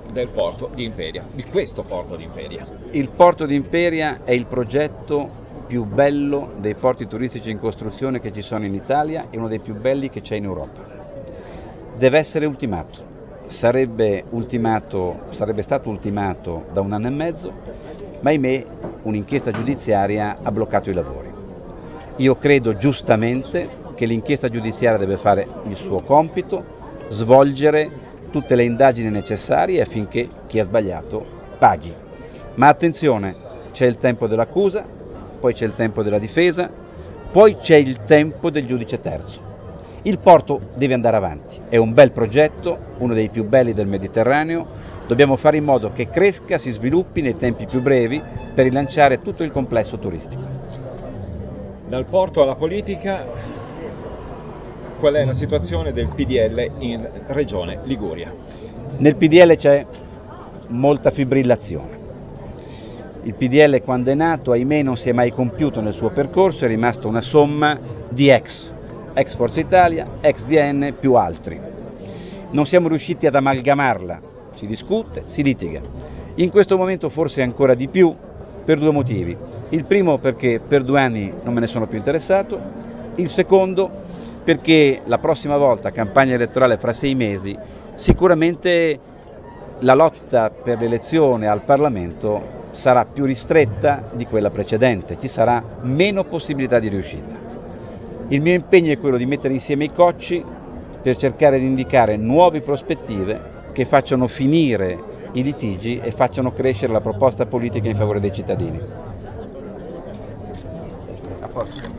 del porto di Imperia, di questo porto di Imperia? Il porto di Imperia è il progetto più bello dei porti turistici in costruzione che ci sono in Italia e uno dei più belli che c'è in Europa. Deve essere ultimato. Sarebbe stato ultimato da 1 anno e mezzo, ma ahimè un'inchiesta giudiziaria ha bloccato i lavori. Io credo giustamente che l'inchiesta giudiziaria deve fare il suo compito, svolgere tutte le indagini necessarie affinché chi ha sbagliato paghi. Ma attenzione, c'è il tempo dell'accusa, poi c'è il tempo della difesa, poi c'è il tempo del giudice terzo. Il porto deve andare avanti, è un bel progetto, uno dei più belli del Mediterraneo, dobbiamo fare in modo che cresca, si sviluppi nei tempi più brevi per rilanciare tutto il complesso turistico. Dal porto alla politica, qual è la situazione del PDL in Regione Liguria? Nel PDL c'è molta fibrillazione. Il PDL quando è nato, ahimè, non si è mai compiuto nel suo percorso, è rimasto una somma di ex Forza Italia, ex DN più altri. Non siamo riusciti ad amalgamarla, si discute, si litiga. In questo momento forse ancora di più per 2 motivi. Il primo perché per 2 anni non me ne sono più interessato, il secondo perché la prossima volta, campagna elettorale fra 6 mesi, sicuramente la lotta per l'elezione al Parlamento sarà più ristretta di quella precedente, ci sarà meno possibilità di riuscita. Il mio impegno è quello di mettere insieme i cocci per cercare di indicare nuove prospettive che facciano finire i litigi e facciano crescere la proposta politica in favore dei cittadini.